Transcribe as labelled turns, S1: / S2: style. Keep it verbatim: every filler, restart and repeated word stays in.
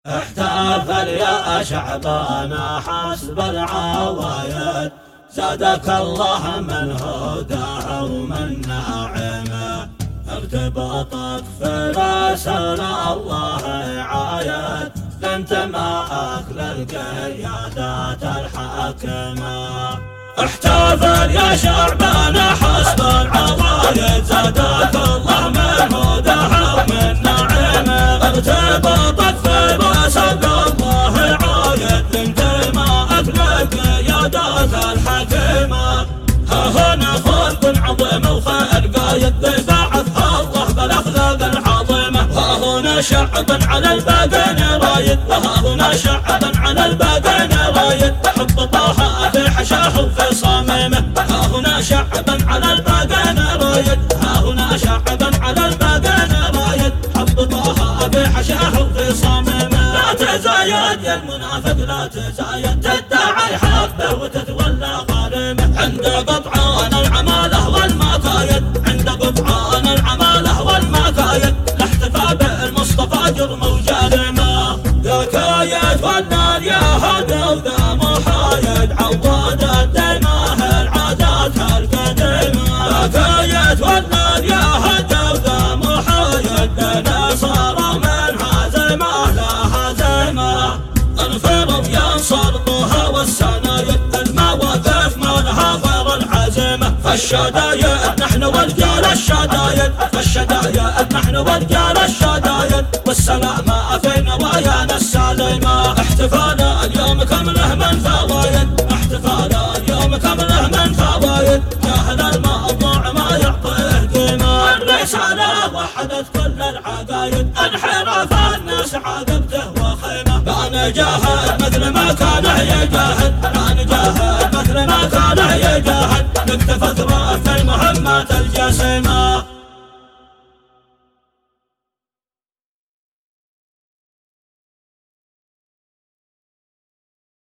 S1: احتفل يا شعبنا حسب العوايد، زادك الله من هداه ومن نعمه، ارتباطك في راسنا الله عايد، لانتماءك للقيادات الحاكمه. احتفل يا شعبنا حسب العوايد، زادك الله من هداه ومن نعمه، ارتباطك في راسك الله عايد، لانتماءك للقيادات الحاكمه. ها هنا خلق عظيم وخير قايد ببعثها الله بالاخلاق العظيمه، ها هنا شعب على الباقين رايد، وها هنا شعب على الباقين رايد، حب طه في حشاه وفي صميمه، ها هنا شعب على الباقين رايد، ها هنا شعب على الباقين رايد، حب طه في حشاه وفي صميمه. لا تزايد يا المنافق لا تزايد، تدعي حقه وتتولى ظالمه، عند قطعان العماله والمكايد، عند قطعان العماله والمكايد، الاحتفاء بالمصطفى جرم وجريمه. يا كايد والنار يا هدى وذا محايد، عواد الدماه العادات القديمه. يا كايد والنار يا هدى وذا محايد، لنا صار من هزيمه لهزيمه. انفرض ينصر طه والسنايد، المواقف ما لها غير العزيمه، فالشدايد نحن ورجال الشدايد، فالشدايد نحن ورجال الشدايد، والسلامة في نوايانا السالمة. احتفالنا اليوم كمله من فوايد، احتفالنا اليوم كمله من فوايد، جاهل الموضوع ما يعطيه قيمة. الرسالة وحدت كل العقايد، انحراف الناس عاقبته وخيمة. لا نجاهد مثل ما كان يجاهد، لا نجاهد مثل ما كان يجاهد، نكتفى في المهمات الجسيمة.